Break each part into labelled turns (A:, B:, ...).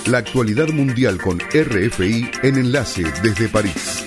A: La actualidad mundial con RFI en Enlace desde París.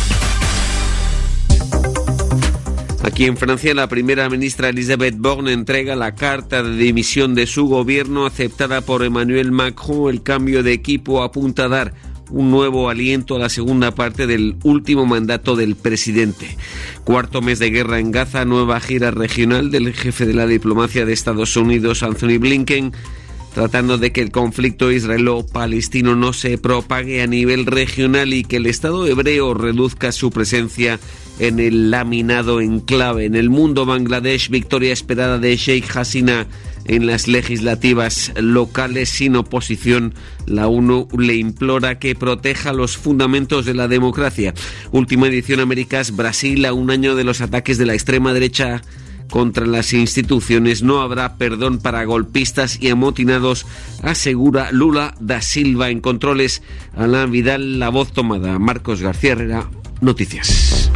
B: Aquí en Francia, la primera ministra Elisabeth Borne entrega la carta de dimisión de su gobierno aceptada por Emmanuel Macron. El cambio de equipo apunta a dar un nuevo aliento a la segunda parte del último mandato del presidente. Cuarto mes de guerra en Gaza, nueva gira regional del jefe de la diplomacia de Estados Unidos, Anthony Blinken, tratando de que el conflicto israelo-palestino no se propague a nivel regional y que el Estado hebreo reduzca su presencia en el laminado enclave. En el mundo, Bangladesh, victoria esperada de Sheikh Hasina en las legislativas locales sin oposición. La ONU le implora que proteja los fundamentos de la democracia. Última edición Américas, Brasil, a un año de los ataques de la extrema derecha contra las instituciones. No habrá perdón para golpistas y amotinados, asegura Lula da Silva. En controles, Alain Vidal, la voz tomada. Marcos García Herrera, Noticias.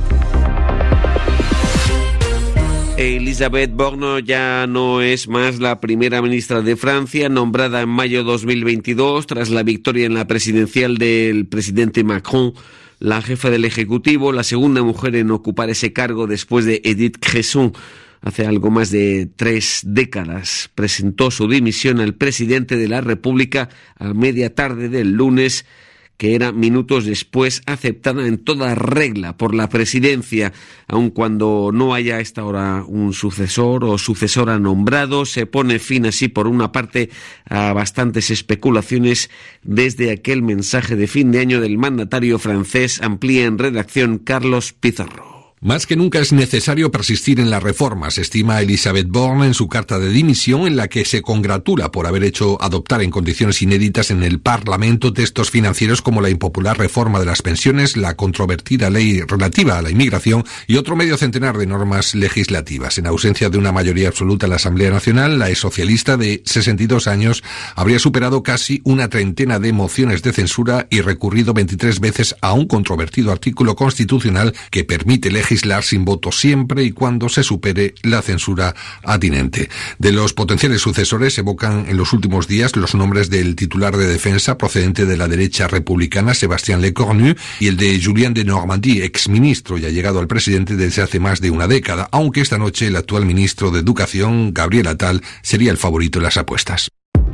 B: Elisabeth Borne ya no es más la primera ministra de Francia, nombrada en mayo 2022 tras la victoria en la presidencial del presidente Macron. La jefa del Ejecutivo, la segunda mujer en ocupar ese cargo después de Edith Cresson, hace algo más de 3 décadas, presentó su dimisión al presidente de la República a media tarde del lunes, que era minutos después aceptada en toda regla por la presidencia. Aun cuando no haya a esta hora un sucesor o sucesora nombrado, se pone fin así, por una parte, a bastantes especulaciones desde aquel mensaje de fin de año del mandatario francés. Amplía en redacción Carlos Pizarro.
C: Más que nunca es necesario persistir en las reformas, estima Elisabeth Borne en su carta de dimisión, en la que se congratula por haber hecho adoptar en condiciones inéditas en el Parlamento textos financieros como la impopular reforma de las pensiones, la controvertida ley relativa a la inmigración y otro medio centenar de normas legislativas. En ausencia de una mayoría absoluta en la Asamblea Nacional, la exsocialista de 62 años habría superado casi una treintena de mociones de censura y recurrido 23 veces a un controvertido artículo constitucional que permite legislar sin voto siempre y cuando se supere la censura atinente. De los potenciales sucesores evocan en los últimos días los nombres del titular de defensa procedente de la derecha republicana, Sébastien Lecornu, y el de Julien de Normandie, exministro y allegado al presidente desde hace más de una década, aunque esta noche el actual ministro de Educación, Gabriel Attal, sería el favorito en las apuestas.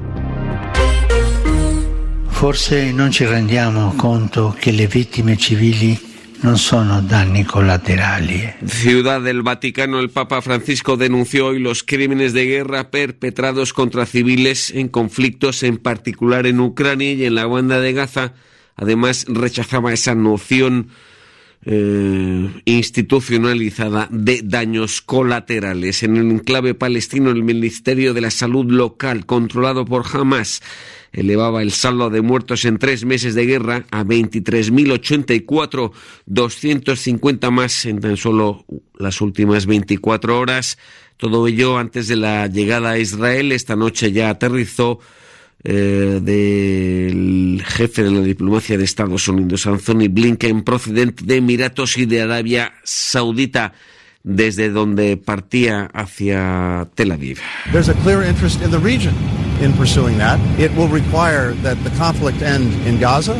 D: Forse non ci rendiamo conto che le vittime civili non sono danni collaterali.
B: Ciudad del Vaticano, el Papa Francisco denunció hoy los crímenes de guerra perpetrados contra civiles en conflictos, en particular en Ucrania y en la banda de Gaza. Además, rechazaba esa noción institucionalizada de daños colaterales. En el enclave palestino, el Ministerio de la Salud local, controlado por Hamas, elevaba el saldo de muertos en 3 meses de guerra a 23.084, 250 más en tan solo las últimas 24 horas. Todo ello antes de la llegada a Israel. Esta noche ya aterrizó del jefe de la diplomacia de Estados Unidos, Anthony Blinken, procedente de Emiratos y de Arabia Saudita, desde donde partía hacia Tel Aviv.
E: There's a clear interest in the region in pursuing that. It will require that the conflict end in Gaza.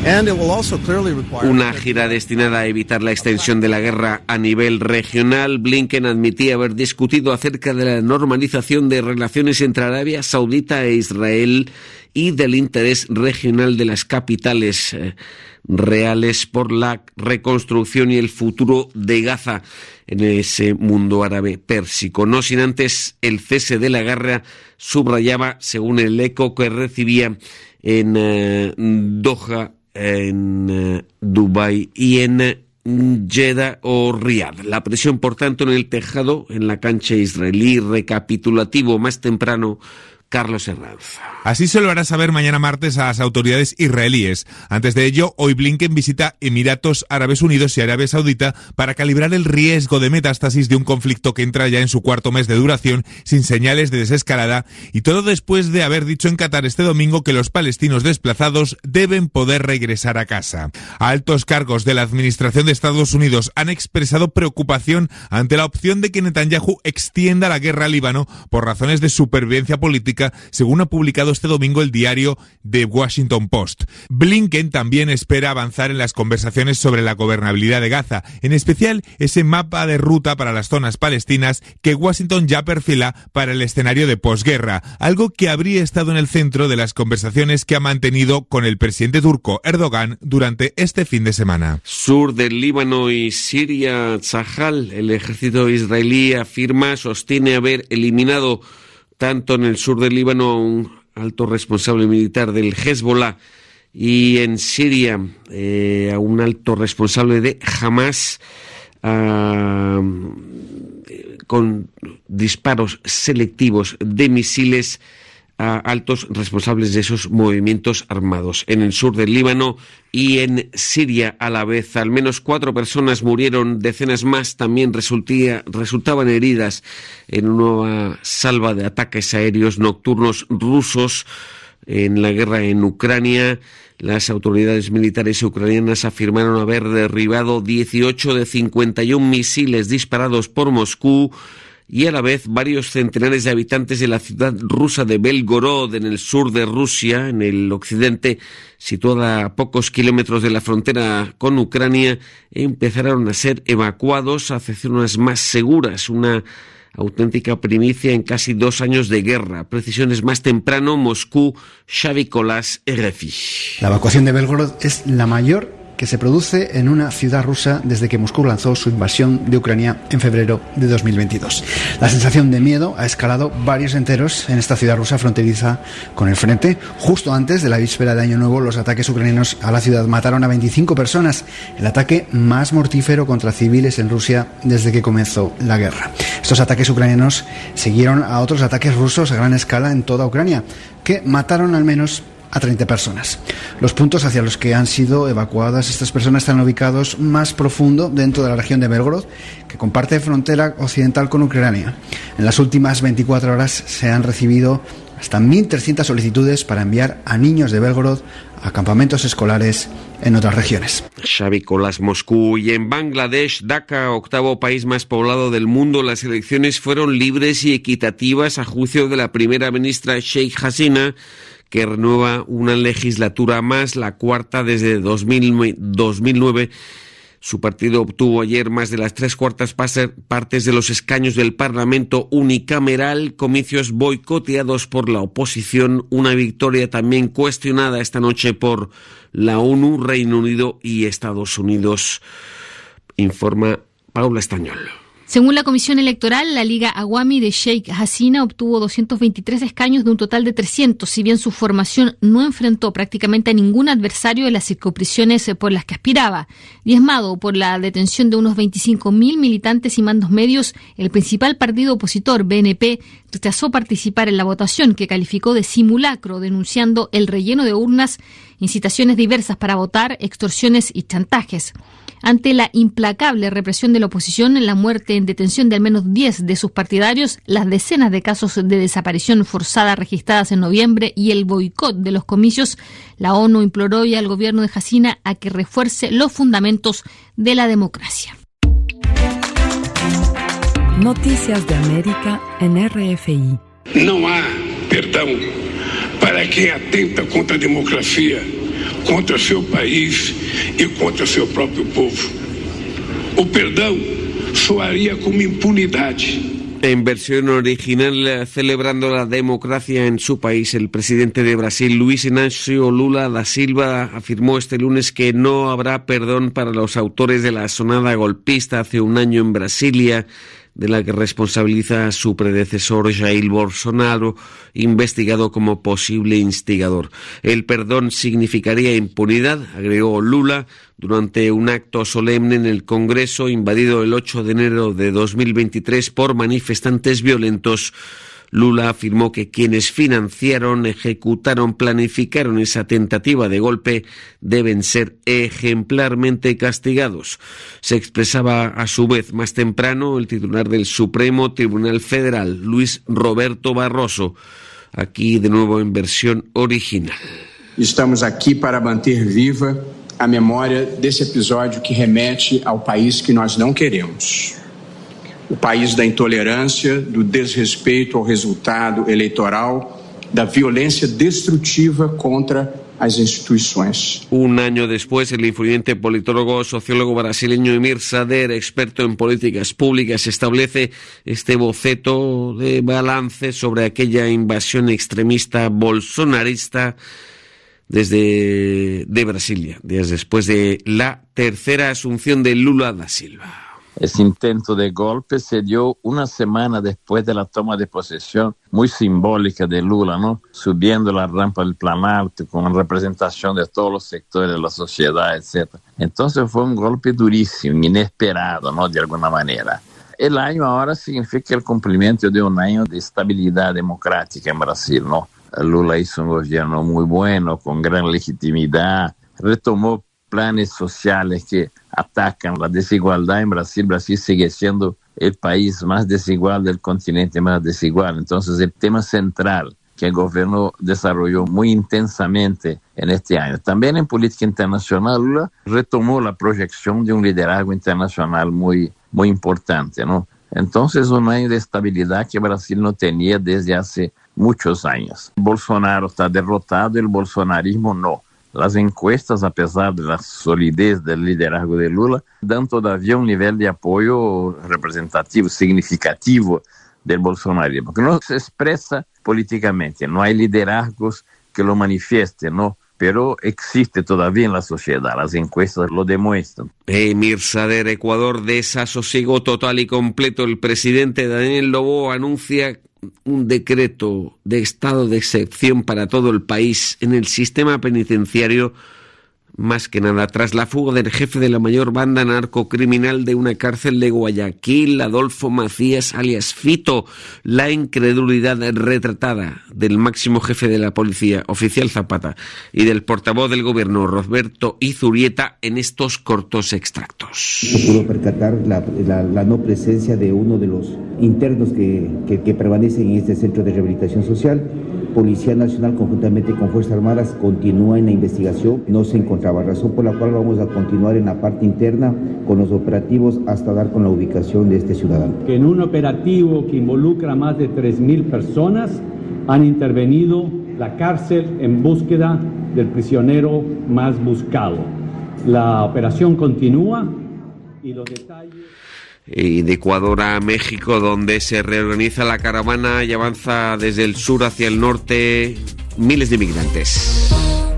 B: Una gira destinada a evitar la extensión de la guerra a nivel regional. Blinken admitía haber discutido acerca de la normalización de relaciones entre Arabia Saudita e Israel y del interés regional de las capitales reales por la reconstrucción y el futuro de Gaza en ese mundo árabe pérsico. No sin antes el cese de la guerra, subrayaba, según el eco que recibía en Doha, en Dubái y en Jeddah o Riad. La presión, por tanto, en el tejado, en la cancha israelí. Recapitulativo más temprano, Carlos Herranz.
F: Así se lo hará saber mañana martes a las autoridades israelíes. Antes de ello, hoy Blinken visita Emiratos Árabes Unidos y Arabia Saudita para calibrar el riesgo de metástasis de un conflicto que entra ya en su 4.º mes de duración, sin señales de desescalada, y todo después de haber dicho en Qatar este domingo que los palestinos desplazados deben poder regresar a casa. Altos cargos de la administración de Estados Unidos han expresado preocupación ante la opción de que Netanyahu extienda la guerra al Líbano por razones de supervivencia política política, según ha publicado este domingo el diario The Washington Post. Blinken también espera avanzar en las conversaciones sobre la gobernabilidad de Gaza, en especial ese mapa de ruta para las zonas palestinas que Washington ya perfila para el escenario de posguerra, algo que habría estado en el centro de las conversaciones que ha mantenido con el presidente turco Erdogan durante este fin de semana.
B: Sur del Líbano y Siria, Tzahal, el ejército israelí sostiene haber eliminado tanto en el sur del Líbano a un alto responsable militar del Hezbollah y en Siria a un alto responsable de Hamas con disparos selectivos de misiles a altos responsables de esos movimientos armados. En el sur del Líbano y en Siria a la vez, al menos 4 personas murieron, decenas más también resultaban heridas en una nueva salva de ataques aéreos nocturnos rusos en la guerra en Ucrania. Las autoridades militares ucranianas afirmaron haber derribado 18 de 51 misiles disparados por Moscú, y a la vez varios centenares de habitantes de la ciudad rusa de Belgorod, en el sur de Rusia, en el occidente, situada a pocos kilómetros de la frontera con Ucrania, empezaron a ser evacuados hacia zonas más seguras, una auténtica primicia en casi 2 años de guerra. Precisiones más temprano, Moscú, Xavi Colás, RFI.
G: La evacuación de Belgorod es la mayor que se produce en una ciudad rusa desde que Moscú lanzó su invasión de Ucrania en febrero de 2022. La sensación de miedo ha escalado varios enteros en esta ciudad rusa fronteriza con el frente. Justo antes de la víspera de Año Nuevo, los ataques ucranianos a la ciudad mataron a 25 personas, el ataque más mortífero contra civiles en Rusia desde que comenzó la guerra. Estos ataques ucranianos siguieron a otros ataques rusos a gran escala en toda Ucrania, que mataron al menos a 30 personas. Los puntos hacia los que han sido evacuadas estas personas están ubicados más profundo dentro de la región de Belgorod, que comparte frontera occidental con Ucrania. En las últimas 24 horas se han recibido hasta 1.300 solicitudes para enviar a niños de Belgorod a campamentos escolares en otras regiones.
B: Xavi Colás, Moscú. Y en Bangladesh, Dhaka, 8º país más poblado del mundo, las elecciones fueron libres y equitativas a juicio de la primera ministra Sheikh Hasina, que renueva una legislatura más, la 4ª desde 2009. Su partido obtuvo ayer más de las 3/4 partes de los escaños del Parlamento unicameral, comicios boicoteados por la oposición, una victoria también cuestionada esta noche por la ONU, Reino Unido y Estados Unidos, informa Paula Estañol.
H: Según la Comisión Electoral, la Liga Awami de Sheikh Hasina obtuvo 223 escaños de un total de 300, si bien su formación no enfrentó prácticamente a ningún adversario en las circunscripciones por las que aspiraba. Diezmado por la detención de unos 25.000 militantes y mandos medios, el principal partido opositor, BNP, rechazó participar en la votación, que calificó de simulacro, denunciando el relleno de urnas, incitaciones diversas para votar, extorsiones y chantajes. Ante la implacable represión de la oposición, la muerte en detención de al menos 10 de sus partidarios, las decenas de casos de desaparición forzada registradas en noviembre y el boicot de los comicios, la ONU imploró hoy al gobierno de Hasina a que refuerce los fundamentos de la democracia.
I: Noticias de América en RFI.
J: No hay perdón para quien atenta contra la democracia, contra seu país e contra seu próprio povo. O perdão soaria como impunidade.
B: En versión original, celebrando la democracia en su país, el presidente de Brasil, Luis Inácio Lula da Silva, afirmó este lunes que no habrá perdón para los autores de la sonada golpista hace un año en Brasilia, de la que responsabiliza a su predecesor Jair Bolsonaro, investigado como posible instigador. El perdón significaría impunidad, agregó Lula, durante un acto solemne en el Congreso, invadido el 8 de enero de 2023 por manifestantes violentos. Lula afirmó que quienes financiaron, ejecutaron, planificaron esa tentativa de golpe deben ser ejemplarmente castigados. Se expresaba a su vez más temprano el titular del Supremo Tribunal Federal, Luis Roberto Barroso, aquí de nuevo en versión original.
K: Estamos aqui para manter viva a memória desse episódio que remete ao país que nós não queremos. O país da intolerância, do desrespeito ao resultado eleitoral da violência destrutiva contra as instituições.
B: Un año después, el influyente politólogo sociólogo brasileño Emir Sader, experto en políticas públicas, establece este boceto de balance sobre aquella invasión extremista bolsonarista de Brasilia, días después de la tercera asunción de Lula da Silva.
L: Ese intento de golpe se dio una semana después de la toma de posesión, muy simbólica de Lula, ¿no? Subiendo la rampa del Planalto con representación de todos los sectores de la sociedad, etc. Entonces fue un golpe durísimo, inesperado, ¿no? De alguna manera. El año ahora significa el cumplimiento de un año de estabilidad democrática en Brasil, ¿no? Lula hizo un gobierno muy bueno, con gran legitimidad, retomó planes sociales que atacan la desigualdad en Brasil. Brasil sigue siendo el país más desigual del continente, más desigual. Entonces, el tema central que el gobierno desarrolló muy intensamente en este año. También en política internacional, Lula retomó la proyección de un liderazgo internacional muy importante, ¿no? Entonces, un año de estabilidad que Brasil no tenía desde hace muchos años. Bolsonaro está derrotado, el bolsonarismo no. Las encuestas, a pesar de la solidez del liderazgo de Lula, dan todavía un nivel de apoyo representativo, significativo del bolsonarismo, que no se expresa políticamente, no hay liderazgos que lo manifiesten, ¿no? Pero existe todavía en la sociedad, las encuestas lo demuestran.
B: Emir Sader, Ecuador, desasosiego total y completo. El presidente Daniel Noboa anuncia un decreto de estado de excepción para todo el país en el sistema penitenciario, más que nada tras la fuga del jefe de la mayor banda narcocriminal de una cárcel de Guayaquil, Adolfo Macías alias Fito. La incredulidad retratada del máximo jefe de la policía, oficial Zapata, y del portavoz del gobierno, Roberto Izurieta, en estos cortos extractos.
M: Se pudo percatar la no presencia de uno de los internos que permanecen en este centro de rehabilitación social. Policía Nacional, conjuntamente con Fuerzas Armadas, continúa en la investigación. No se encontraba, razón por la cual vamos a continuar en la parte interna con los operativos hasta dar con la ubicación de este ciudadano.
N: En un operativo que involucra a más de 3.000 personas, han intervenido la cárcel en búsqueda del prisionero más buscado. La operación continúa y los detalles...
B: Y de Ecuador a México, donde se reorganiza la caravana y avanza desde el sur hacia el norte miles de migrantes.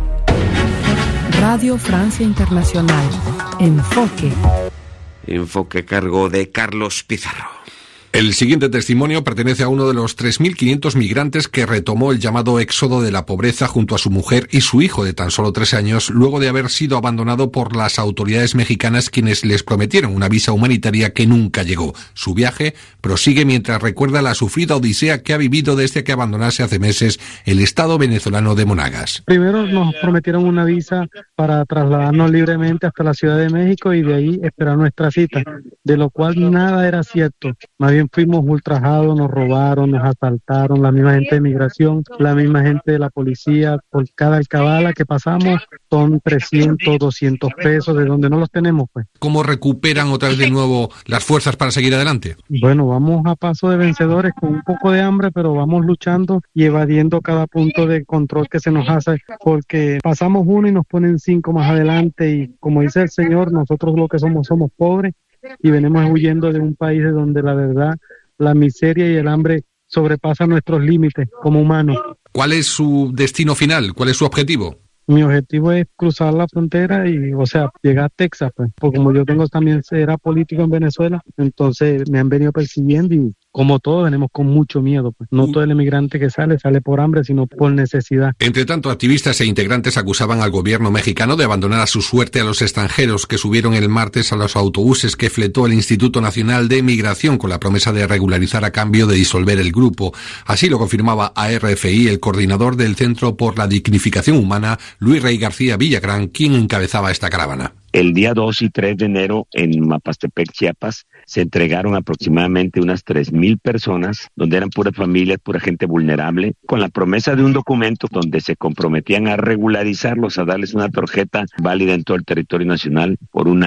I: Radio Francia Internacional. Enfoque.
B: Enfoque a cargo de Carlos Pizarro.
C: El siguiente testimonio pertenece a uno de los 3.500 migrantes que retomó el llamado éxodo de la pobreza junto a su mujer y su hijo de tan solo 3 años, luego de haber sido abandonado por las autoridades mexicanas, quienes les prometieron una visa humanitaria que nunca llegó. Su viaje prosigue mientras recuerda la sufrida odisea que ha vivido desde que abandonase hace meses el estado venezolano de Monagas.
O: Primero nos prometieron una visa para trasladarnos libremente hasta la Ciudad de México y de ahí esperar nuestra cita, de lo cual nada era cierto. Más bien fuimos ultrajados, nos robaron, nos asaltaron, la misma gente de migración, la misma gente de la policía. Por cada alcabala que pasamos son 300, 200 pesos, de donde no los tenemos, pues.
C: ¿Cómo recuperan otra vez de nuevo las fuerzas para seguir adelante?
O: Bueno, vamos a paso de vencedores con un poco de hambre, pero vamos luchando y evadiendo cada punto de control que se nos hace, porque pasamos uno y nos ponen 5 más adelante, y como dice el Señor, nosotros lo que somos pobres, y venimos huyendo de un país de donde la verdad, la miseria y el hambre sobrepasan nuestros límites como humanos.
C: ¿Cuál es su destino final? ¿Cuál es su objetivo?
O: Mi objetivo es cruzar la frontera y, llegar a Texas, pues. Porque como yo también era político en Venezuela, entonces me han venido persiguiendo y, como todos, venimos con mucho miedo, pues. No todo el emigrante que sale por hambre, sino por necesidad.
C: Entre tanto, activistas e integrantes acusaban al gobierno mexicano de abandonar a su suerte a los extranjeros que subieron el martes a los autobuses que fletó el Instituto Nacional de Migración con la promesa de regularizar a cambio de disolver el grupo. Así lo confirmaba a RFI el coordinador del Centro por la Dignificación Humana, Luis Rey García Villagrán, quien encabezaba esta caravana.
P: El día 2 y 3 de enero en Mapastepec, Chiapas, se entregaron aproximadamente unas 3,000 personas, donde eran puras familias, pura gente vulnerable, con la promesa de un documento donde se comprometían a regularizarlos, a darles una tarjeta válida en todo el territorio nacional por un año.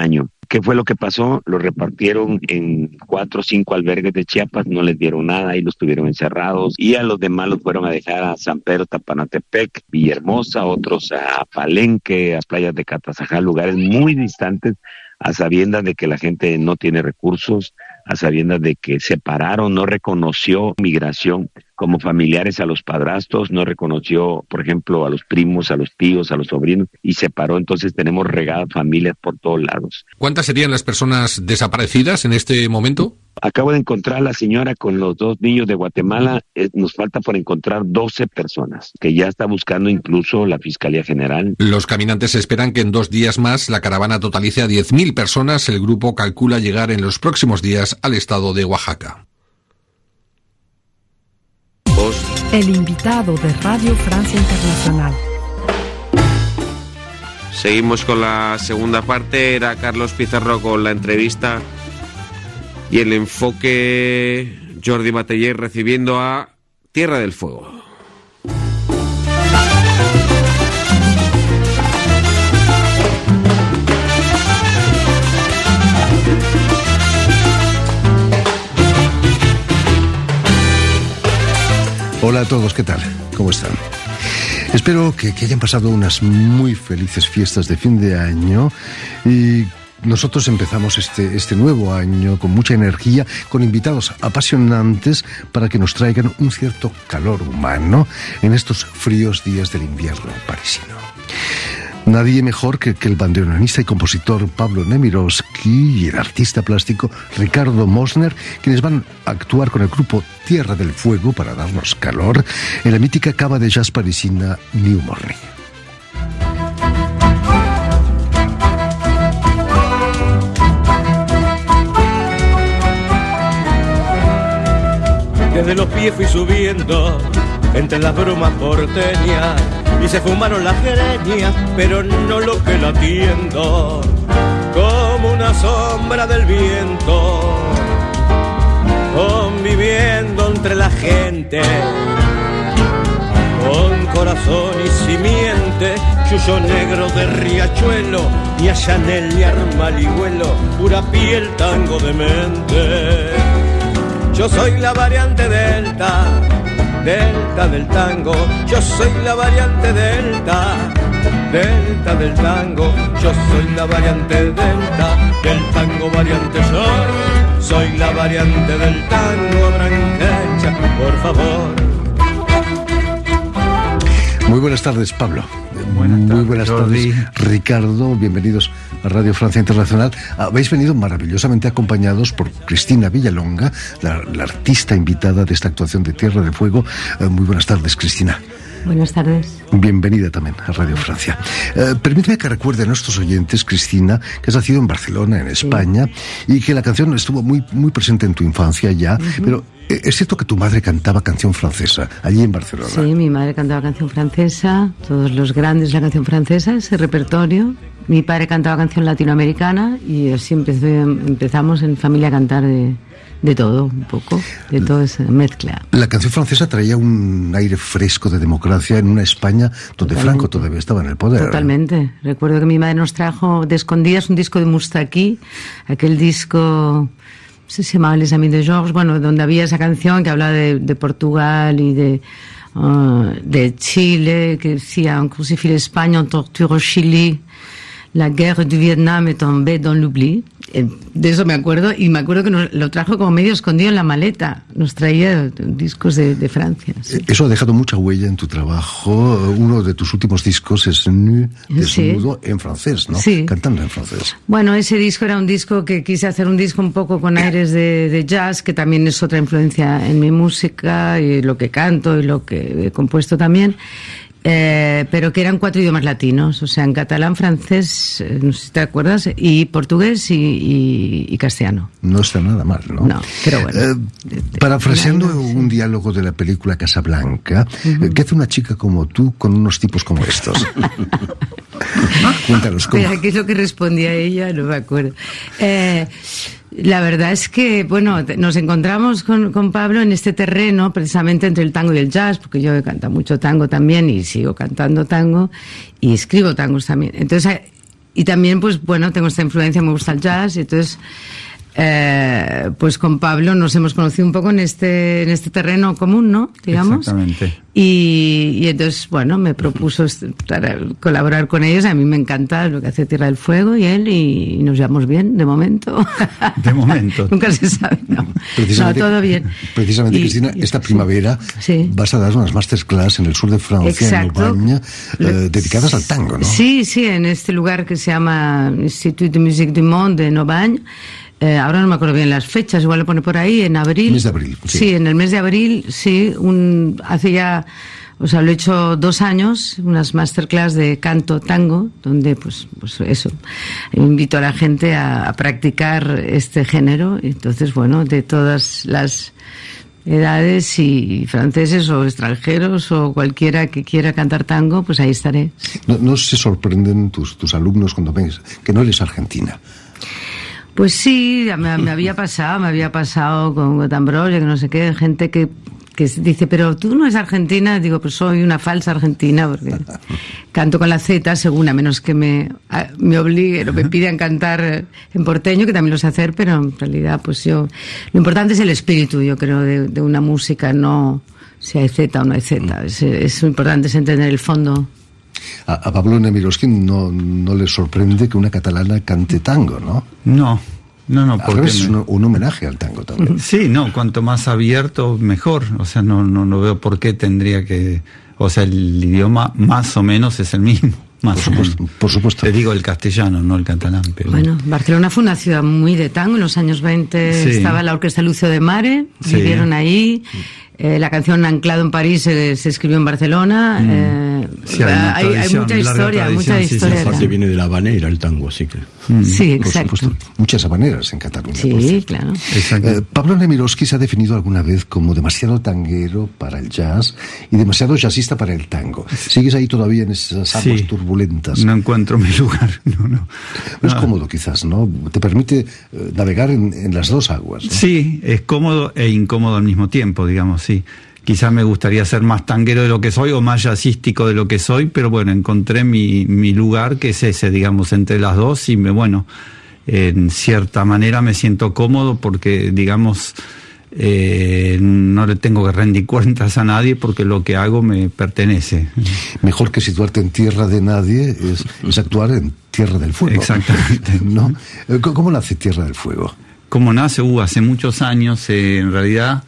P: ¿Qué fue lo que pasó? Lo repartieron en 4 o 5 albergues de Chiapas, no les dieron nada y los tuvieron encerrados, y a los demás los fueron a dejar a San Pedro, Tapanatepec, Villahermosa, otros a Palenque, a playas de Catazajá, lugares muy distantes, a sabiendas de que la gente no tiene recursos, a sabiendas de que separaron, no reconoció migración como familiares a los padrastros, no reconoció, por ejemplo, a los primos, a los tíos, a los sobrinos, y separó. Entonces tenemos regadas familias por todos lados.
C: ¿Cuántas serían las personas desaparecidas en este momento?
P: Acabo de encontrar a la señora con los 2 niños de Guatemala. Nos falta por encontrar 12 personas, que ya está buscando incluso la Fiscalía General.
C: Los caminantes esperan que en 2 días más la caravana totalice a 10.000 personas. El grupo calcula llegar en los próximos días al estado de Oaxaca.
I: El invitado de Radio Francia Internacional.
B: Seguimos con la segunda parte. Era Carlos Pizarro con la entrevista y el enfoque. Jordi Bataller recibiendo a Tierra del Fuego.
Q: Hola a todos, ¿qué tal? ¿Cómo están? Espero que hayan pasado unas muy felices fiestas de fin de año y nosotros empezamos este nuevo año con mucha energía, con invitados apasionantes para que nos traigan un cierto calor humano en estos fríos días del invierno parisino. Nadie mejor que el bandoneonista y compositor Pablo Nemirovsky y el artista plástico Ricardo Mosner, quienes van a actuar con el grupo Tierra del Fuego para darnos calor en la mítica cava de jazz parisina New Morning.
R: Desde los pies fui subiendo entre las bromas porteñas y se fumaron las gerenias, pero no lo que la atiendo, como una sombra del viento, conviviendo entre la gente, con corazón y simiente, chuyo negro de riachuelo, ni a Chanel ni a Armalihuelo, pura piel tango de mente. Yo soy la variante delta, delta del tango, yo soy la variante delta, delta del tango, yo soy la variante delta, del tango variante soy la variante del tango branquecha, por favor.
Q: Muy buenas tardes, Pablo. Muy buenas tardes, Ricardo. Bienvenidos a Radio Francia Internacional. Habéis venido maravillosamente acompañados por Cristina Villalonga, la artista invitada de esta actuación de Tierra del Fuego. Muy buenas tardes, Cristina.
S: Buenas tardes.
Q: Bienvenida también a Radio Francia. Permíteme que recuerde a nuestros oyentes, Cristina, que has nacido en Barcelona, en España, y que la canción estuvo muy, muy presente en tu infancia ya, pero es cierto que tu madre cantaba canción francesa allí en Barcelona.
S: Sí, mi madre cantaba canción francesa, todos los grandes la canción francesa, ese repertorio. Mi padre cantaba canción latinoamericana y así empezamos en familia a cantar de todo, un poco, de toda esa mezcla.
Q: La canción francesa traía un aire fresco de democracia en una España donde Franco todavía estaba en el poder.
S: Totalmente. Recuerdo que mi madre nos trajo de escondidas un disco de Moustaki, aquel disco, se llamaba Les Amis de Georges, bueno, donde había esa canción que hablaba de Portugal y de Chile, que decía, on crucifie l'Espagne, on torture au Chili, la guerra du Vietnam est tombée dans l'oubli. De eso me acuerdo, y me acuerdo que nos lo trajo como medio escondido en la maleta. Nos traía discos de Francia. Sí.
Q: Eso ha dejado mucha huella en tu trabajo. Uno de tus últimos discos es Nu, desnudo, en francés, ¿no?
S: Sí.
Q: Cantando en francés.
S: Bueno, ese disco era un disco que quise hacer un disco un poco con aires de jazz, que también es otra influencia en mi música y lo que canto y lo que he compuesto también. Pero que eran 4 idiomas latinos, o sea, en catalán, francés, no sé si te acuerdas, y portugués y castellano.
Q: No está nada mal, ¿no?
S: No, pero bueno.
Q: Parafraseando un diálogo de la película Casablanca, ¿qué hace una chica como tú con unos tipos como estos? Cuéntanos cómo.
S: Espera, ¿qué es lo que respondía ella? No me acuerdo. La verdad es que, bueno, nos encontramos con Pablo en este terreno, precisamente entre el tango y el jazz, porque yo he cantado mucho tango también y sigo cantando tango y escribo tangos también. Entonces, Y también, pues bueno, tengo esta influencia, me gusta el jazz, y entonces pues con Pablo nos hemos conocido un poco en este terreno común, ¿no? Digamos.
T: Exactamente.
S: Y entonces, bueno, me propuso colaborar con ellos. A mí me encanta lo que hace Tierra del Fuego y él, y nos llevamos bien, de momento.
T: De momento.
S: Nunca se sabe, ¿no? No, todo bien.
Q: Precisamente, Cristina, esta primavera vas a dar unas masterclass en el sur de Francia, en Aubagne, dedicadas al tango, ¿no?
S: Sí, en este lugar que se llama Institut de Musique du Monde, en Aubagne. Ahora no me acuerdo bien las fechas, igual lo pone por ahí, en abril.
Q: Mes de abril,
S: sí. En el mes de abril, sí. Hace ya, lo he hecho 2 años, unas masterclass de canto tango, donde, pues eso, invito a la gente a practicar este género. Entonces, bueno, de todas las edades, y franceses o extranjeros o cualquiera que quiera cantar tango, pues ahí estaré.
Q: ¿No se sorprenden tus alumnos cuando ven que no eres argentina?
S: Pues sí, me había pasado con Gotambrolle, que no sé qué, gente que dice, pero tú no eres argentina. Digo, pues soy una falsa argentina, porque canto con la Z, según, a menos que me obliguen o me pidan cantar en porteño, que también lo sé hacer, pero en realidad, pues lo importante es el espíritu, yo creo, de una música, no si hay Z o no hay Z. Es importante entender el fondo.
Q: A Pablo Nemirovsky no le sorprende que una catalana cante tango, ¿no?
T: No, porque
Q: es un homenaje al tango también.
T: Sí, cuanto más abierto, mejor. O sea, no veo por qué tendría que... O sea, el idioma más o menos es el mismo.
Q: Por supuesto.
T: Te digo el castellano, no el catalán. Pero...
S: Bueno, Barcelona fue una ciudad muy de tango. En los años 20 estaba la Orquesta Lucio de Mare, vivieron ahí. La canción Anclado en París se escribió en Barcelona. Hay mucha historia.
U: Aparte viene de la habanera el tango, así que...
S: Sí, exacto.
Q: Por supuesto, muchas habaneras en Cataluña.
S: Sí, claro.
Q: Pablo Nemirovsky se ha definido alguna vez como demasiado tanguero para el jazz y demasiado jazzista para el tango. ¿Sigues ahí todavía en esas aguas turbulentas?
T: No encuentro mi lugar, no.
Q: Es cómodo quizás, ¿no? Te permite navegar en las dos aguas, ¿no?
T: Sí, es cómodo e incómodo al mismo tiempo, digamos, sí. Quizás me gustaría ser más tanguero de lo que soy o más jazzístico de lo que soy, pero bueno, encontré mi lugar, que es ese, digamos, entre las dos, y en cierta manera me siento cómodo porque, digamos, no le tengo que rendir cuentas a nadie porque lo que hago me pertenece.
Q: Mejor que situarte en tierra de nadie es actuar en Tierra del Fuego.
T: Exactamente.
Q: ¿No? ¿Cómo nace Tierra del Fuego?
T: ¿Cómo nace? Hace muchos años, en realidad...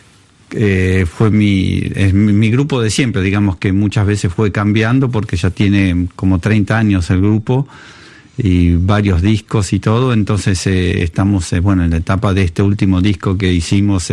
T: fue mi grupo de siempre, digamos que muchas veces fue cambiando porque ya tiene como 30 años el grupo y varios discos y todo, entonces estamos en la etapa de este último disco que hicimos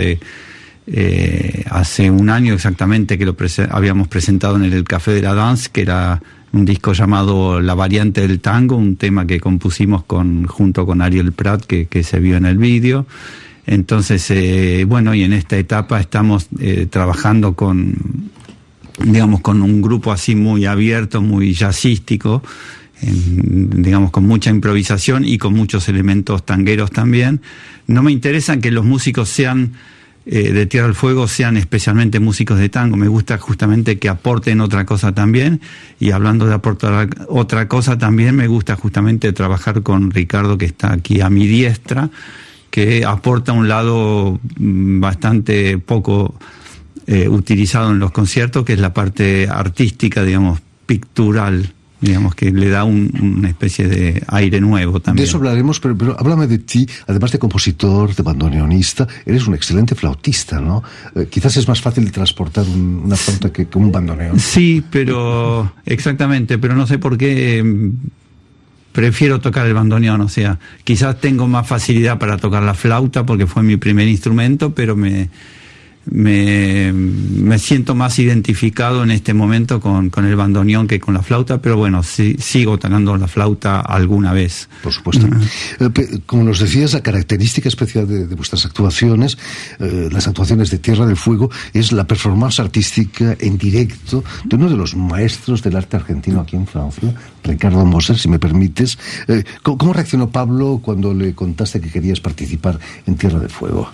T: hace un año exactamente, que lo habíamos presentado en el Café de la Danse, que era un disco llamado La Variante del Tango, un tema que compusimos junto con Ariel Prat, que se vio en el vídeo. Entonces, y en esta etapa estamos trabajando con un grupo así muy abierto, muy jazzístico, con mucha improvisación y con muchos elementos tangueros también. No me interesa que los músicos sean de Tierra del Fuego sean especialmente músicos de tango. Me gusta justamente que aporten otra cosa también, y hablando de aportar otra cosa también, me gusta justamente trabajar con Ricardo, que está aquí a mi diestra, que aporta un lado bastante poco utilizado en los conciertos, que es la parte artística, digamos, pictural, digamos, que le da una especie de aire nuevo también.
Q: De eso hablaremos, pero háblame de ti, además de compositor, de bandoneonista, eres un excelente flautista, ¿no? Quizás es más fácil de transportar una flauta que un bandoneón.
T: Sí, exactamente, pero no sé por qué... Prefiero tocar el bandoneón, o sea, quizás tengo más facilidad para tocar la flauta porque fue mi primer instrumento, pero me siento más identificado en este momento con el bandoneón que con la flauta, pero bueno, sí, sigo tocando la flauta alguna vez.
Q: Por supuesto. Como nos decías, la característica especial de vuestras actuaciones, las actuaciones de Tierra del Fuego, es la performance artística en directo de uno de los maestros del arte argentino aquí en Francia, Ricardo Moser, si me permites. ¿Cómo reaccionó Pablo cuando le contaste que querías participar en Tierra del Fuego?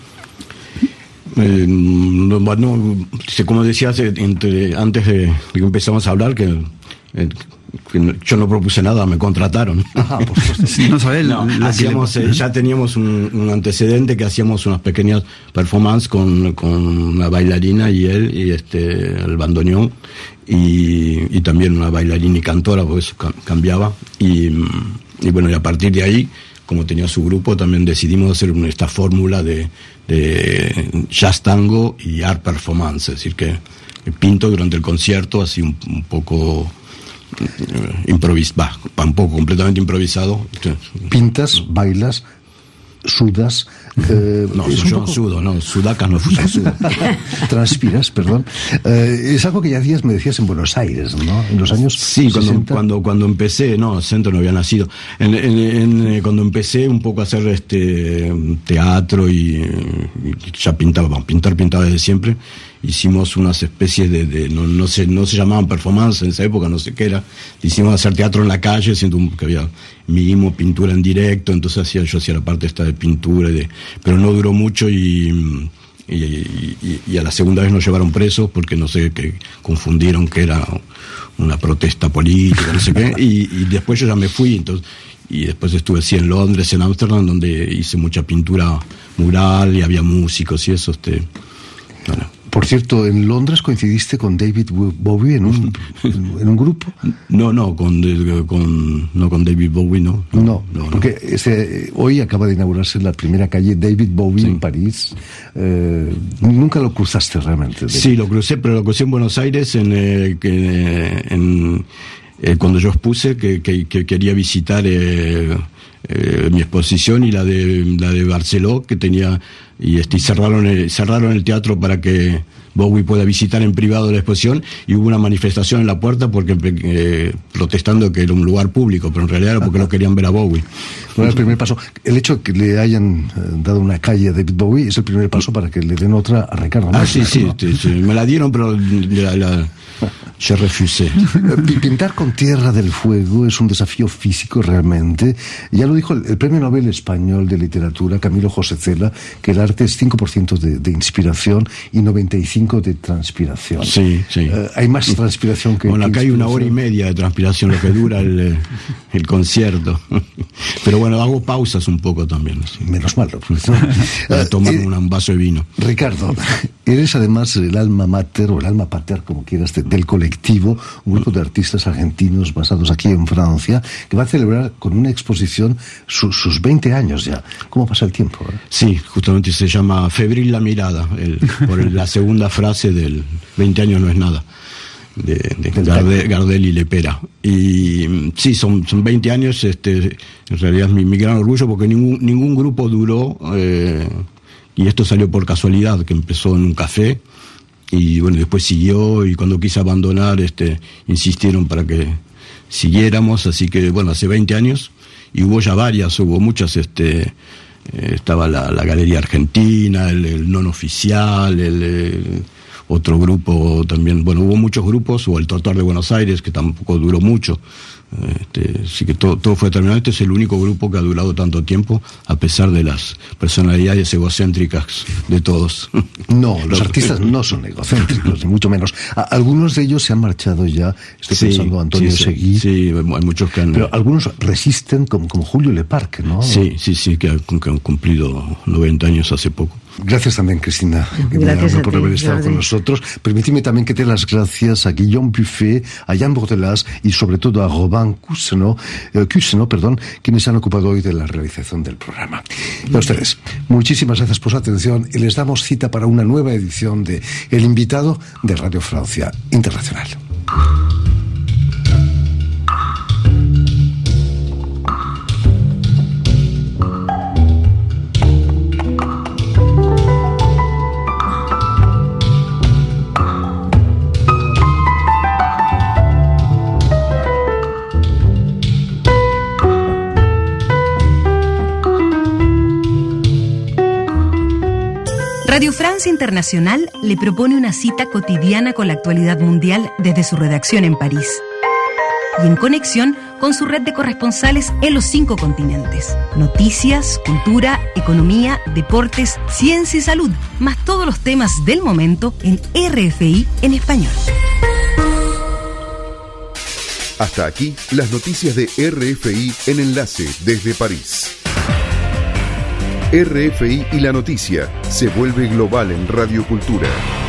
U: Como decías antes de que empezamos a hablar, que Yo no propuse nada, me contrataron.
T: Ajá, por supuesto. No sabés,
U: ya teníamos un antecedente que hacíamos unas pequeñas performances con una bailarina y él y el bandoneón y también una bailarina y cantora, porque eso cambiaba y bueno, y a partir de ahí, como tenía su grupo, también decidimos hacer esta fórmula de jazz tango y art performance, es decir que pinto durante el concierto así un poco un poco completamente improvisado.
Q: Pintas, bailas, sudas.
U: No, yo no sudo, no, sudacas no sudo.
Q: Transpiras, perdón. Es algo que ya me decías en Buenos Aires, ¿no? En los años 60.
U: Cuando empecé, no, Centro no había nacido. Cuando empecé un poco a hacer teatro y ya pintaba desde siempre. Hicimos unas especies no se llamaban performance en esa época, no sé qué era. Hicimos hacer teatro en la calle, siento que había mínimo pintura en directo, entonces yo hacía la parte esta de pintura, pero no duró mucho y a la segunda vez nos llevaron presos porque no sé, que confundieron que era una protesta política, no sé qué, y después yo ya me fui, y después estuve en Londres, en Ámsterdam, donde hice mucha pintura mural y había músicos y eso, bueno.
Q: Por cierto, en Londres coincidiste con David Bowie en un grupo.
U: No, con David Bowie, no.
Q: No, porque hoy acaba de inaugurarse la primera calle David Bowie en París. Nunca lo cruzaste realmente.
U: Sí, lo crucé, pero lo crucé en Buenos Aires cuando yo expuse que quería visitar mi exposición y la de Barceló que tenía, y cerraron el teatro para que Bowie pueda visitar en privado la exposición, y hubo una manifestación en la puerta porque protestando que era un lugar público, pero en realidad era porque no querían ver a Bowie.
Q: Bueno, el primer paso, el hecho de que le hayan dado una calle a David Bowie es el primer paso para que le den otra a Ricardo Massa,
U: sí, ¿no? Sí, me la dieron, pero yo refusé.
Q: Pintar con Tierra del Fuego es un desafío físico realmente. Ya lo dijo el Premio Nobel Español de Literatura, Camilo José Cela, que el arte es 5% de inspiración y 95% de transpiración.
U: Sí.
Q: Hay más transpiración que...
U: Bueno, acá hay 1 hora y media de transpiración, lo que dura el concierto. Pero bueno, hago pausas un poco también. Sí.
Q: Menos mal.
U: Para tomar un vaso de vino.
Q: Ricardo, eres además el alma mater, o el alma pater, como quieras, del colectivo, un grupo de artistas argentinos basados aquí en Francia, que va a celebrar con una exposición sus 20 años ya. ¿Cómo pasa el tiempo?
U: Sí, justamente se llama Febril la mirada, por la segunda frase del 20 años no es nada, de Gardel y Lepera. Y sí, son 20 años, en realidad es mi gran orgullo, porque ningún grupo duró, y esto salió por casualidad, que empezó en un café, y bueno, después siguió, y cuando quise abandonar, insistieron para que siguiéramos, así que bueno, hace 20 años, y hubo muchas, estaba la Galería Argentina, el non oficial, otro grupo también, bueno, hubo muchos grupos, o el Trotar de Buenos Aires, que tampoco duró mucho. Así que todo fue determinado. Este es el único grupo que ha durado tanto tiempo, a pesar de las personalidades egocéntricas de todos.
Q: No, los artistas no son egocéntricos, ni mucho menos. Algunos de ellos se han marchado ya. Estoy pensando Antonio Seguí.
U: Sí, hay muchos que han...
Q: Pero algunos resisten, como Julio Leparque, ¿no?
U: Sí, que han cumplido 90 años hace poco.
Q: Gracias también, Cristina, por haber estado con nosotros. Permíteme también que te dé las gracias a Guillaume Buffet, a Jan Bordelas y sobre todo a Robin Cuseno, quienes han ocupado hoy de la realización del programa. Y a ustedes, muchísimas gracias por su atención y les damos cita para una nueva edición de El Invitado de Radio Francia Internacional.
A: Radio Francia Internacional le propone una cita cotidiana con la actualidad mundial desde su redacción en París y en conexión con su red de corresponsales en los 5 continentes. Noticias, cultura, economía, deportes, ciencia y salud, más todos los temas del momento en RFI en español.
D: Hasta aquí las noticias de RFI en Enlace desde París. RFI y la noticia se vuelve global en Radio Cultura.